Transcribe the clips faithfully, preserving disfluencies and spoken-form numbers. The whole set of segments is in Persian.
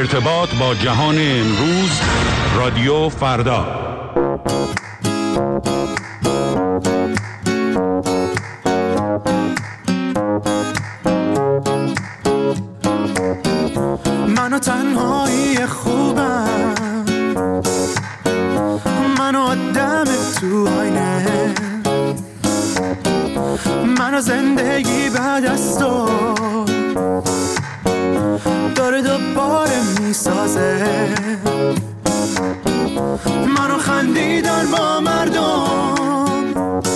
ارتباط با جهان امروز، رادیو فردا. منو تنهایی خوبم، منو آدم تو آینه، منو زندگی بعد از تو داره دوباره میسازه. منو خندیدن با مردم،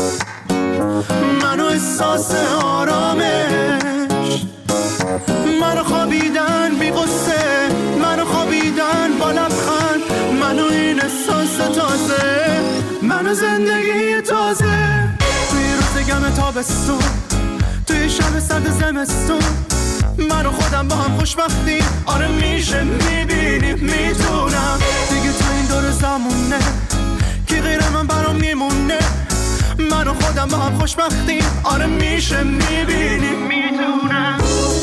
منو احساس آرامش، منو خوابیدن بی قصه، منو خوابیدن با لبخند، منو این احساس تازه، منو زندگی تازه. توی روز گم تابستون، توی شب سرد زمستون، منو خودم با هم خوشبختیم. آره میشه میبینیم میتونم دیگه تو این دور زمونه کی غیر من برام میمونه. منو خودم با هم خوشبختیم. آره میشه میبینیم میتونم.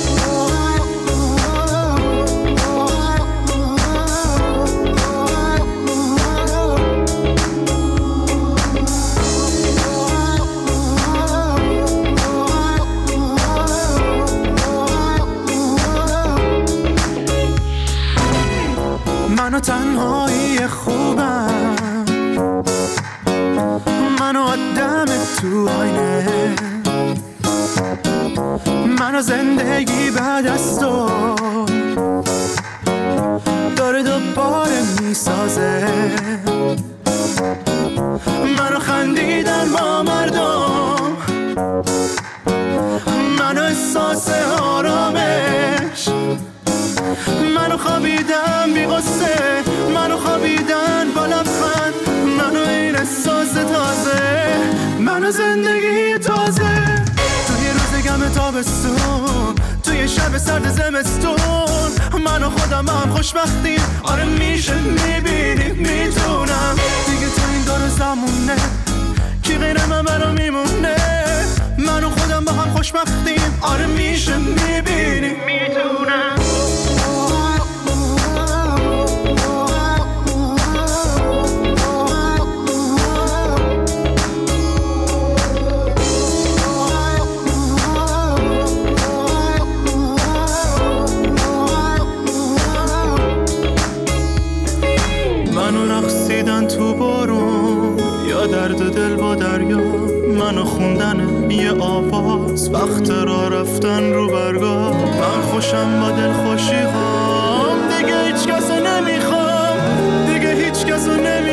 منو تنهایی خوبم، منو آدم تو آینه، منو زندگی بعد از تو داره دوباره میسازه. منو خندیدن با مردم، منو احساس آرامش، منو خوابیدم بی قصه، منو خوابیدن با لبخند، منو این احساس تازه، منو زندگی تازه. توی روز گم تابستون، توی شب سرد زمستون، منو خودم هم خوشبختیم. آره میشه میبینیم میتونم دیگه تو این دور زمونه کی غیر من برام میمونه. منو خودم با هم خوشبختیم. آره میشه میبینیم میتونم. تو بارون یا درد دل با دریا، منو خوندن یه آواز وقت را رفتن رو برگاه. من خوشم با دل خوشی هام، دیگه هیچ کسو نمیخوام، دیگه هیچ کسو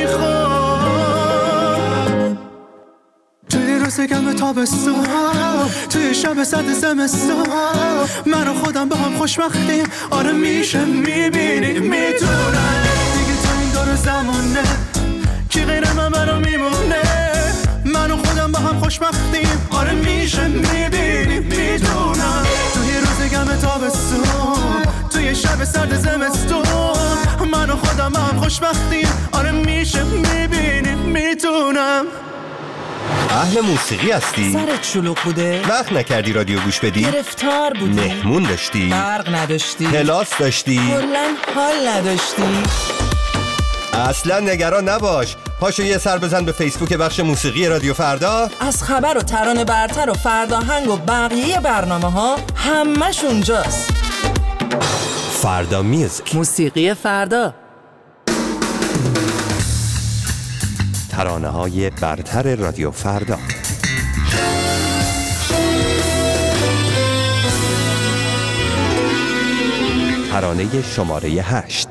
نمیخوام. توی روز گم تابستون، توی شب سرد زمستون، منو خودم با هم خوشبختیم. آره میشه میبینیم میتونم دیگه تو این دور زمونه کی غیر من برام میمونه. منو خودم با هم خوشبختیم. آره میشه میبینیم میدونم توی روز گم تابستون، توی شب سرد زمستون، منو خودم با هم خوشبختیم. آره میشه میبینیم میدونم. اهل موسیقی هستی؟ سرت شلوغ بوده؟ وقت نکردی رادیو گوش بدی؟ گرفتار بودی؟ مهمون داشتی؟ برق نداشتی؟ کلاس داشتی؟ کلاً حال نداشتی؟ اصلا نگران نباش، پاشو یه سر بزن به فیسبوک بخش موسیقی رادیو فردا. از خبر و ترانه برتر و فرداهنگ و بقیه برنامه ها همش اونجاست. فردا میوزیک، موسیقی فردا، ترانه های برتر رادیو فردا. ترانه شماره هشت.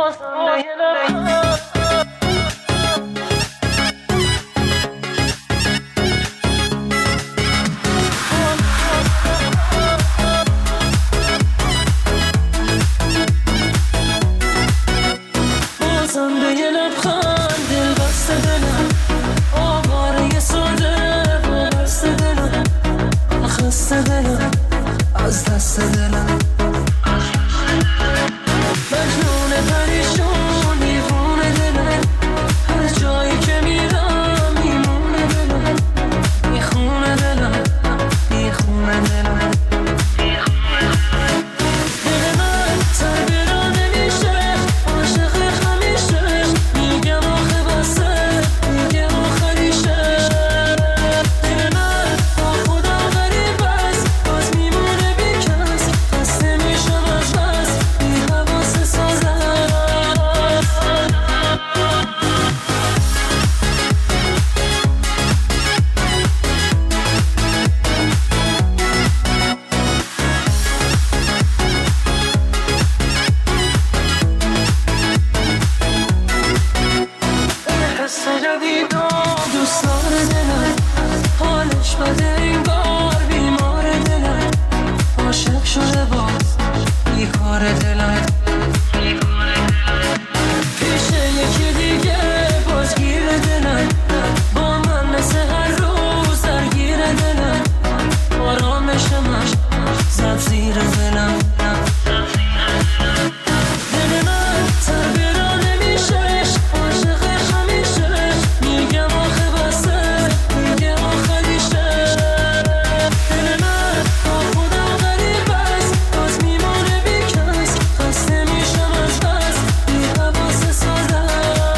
از دست دلم مجنون پریشون دیوونه میکنه دلم پیش یکی دیگه بازگیر دلم با من مثل هر روز درگیر دلم آرامشمش زد زیر دلم دل من تربیرا نمیشش عاشقش همیشه میگم آخه بسه میگه آخریشه دل من با خودم غریب است باز میمونه بیکس خسته میشم از بس بی حواس ساده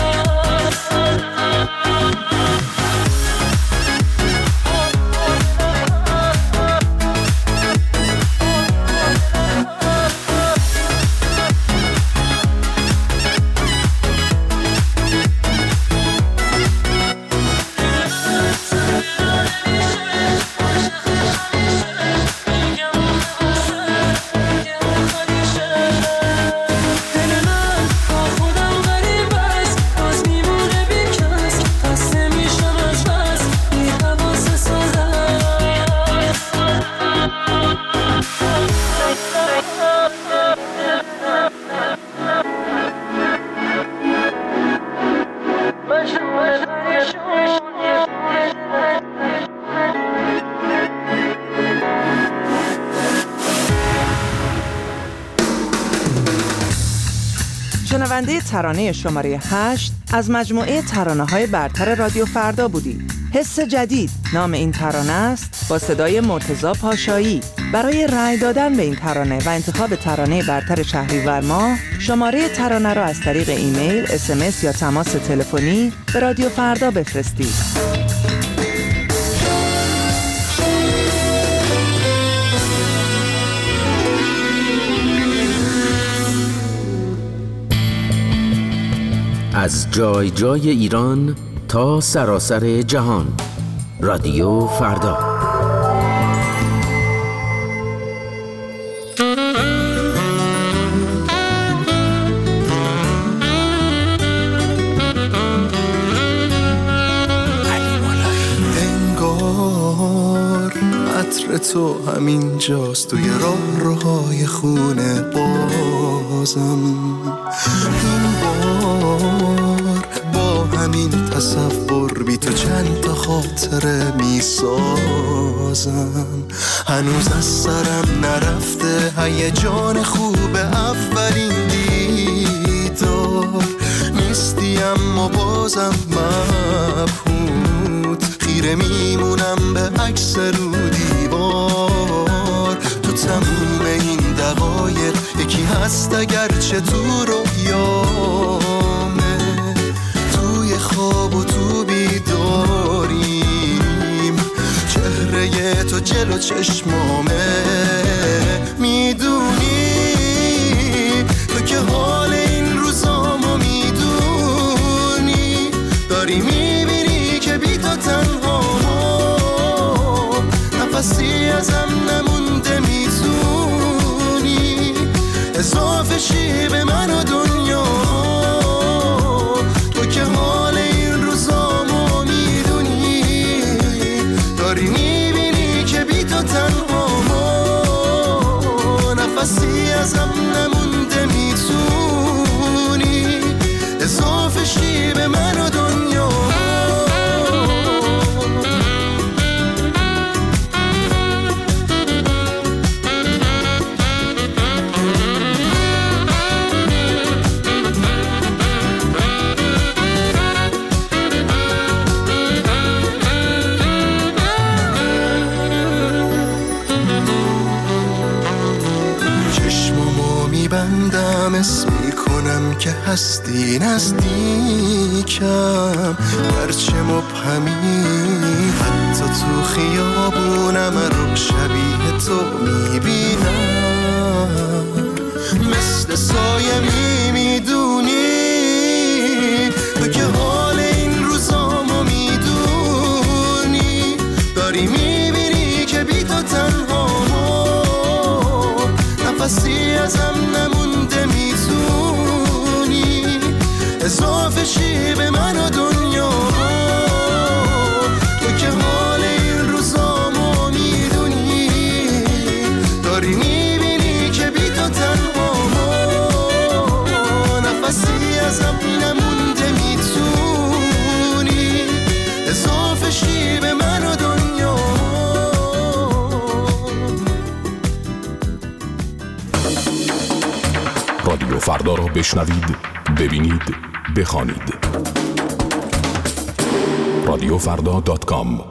شنونده ترانه شماره هشت از مجموعه ترانه‌های برتر رادیو فردا بودید. حس جدید نام این ترانه است با صدای مرتضی پاشایی. برای رأی دادن به این ترانه و انتخاب ترانه برتر شهریور ماه شماره ترانه را از طریق ایمیل، اس ام اس یا تماس تلفنی به رادیو فردا بفرستید. از جای جای ایران تا سراسر جهان، رادیو فردا. انگار عطر تو همین جاست توی راه روهای خونه بازم این بار با همین تصور بی تو چند تا خاطره می سازم هنوز از سرم نرفته هیجان خوب اولین دیدار نیستی اما بازم مبهوت خیره میمونم به عکس رو دیوار تو تموم این دقایق یکی هست اگرچه تو رویامه توی خواب و تو بیداریم چهره تو جلو چشمامه میدونی تو که حال این روزامو میدونی داری میبینی که بی تو تنها نفسی ازم نمونده میتونی اضافه شی به من و دنیا تو که حال این روزامو میدونی داری میبینی که بی تو تنها نفسی ازم نمونده میتونی اضافه شی به من و دنیا بندم اسم میکنم که هستی نزدیکم هرچه مبهمی حتی تو خیابونم رو شبیه تو میبینم مثل سایه میمیدونی تو که حال این روزامو میدونی داری میبینی که بی تو تنها نفسی ازم نمونده میتونی اضافه شی به من و دنیا تو که حال این روزامو میدونی داری میبینی که بی تو تنها رادیو فردا را بشنوید، ببینید، بخوانید. رادیو فردا دات کام.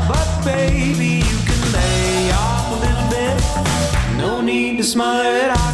Smile it out.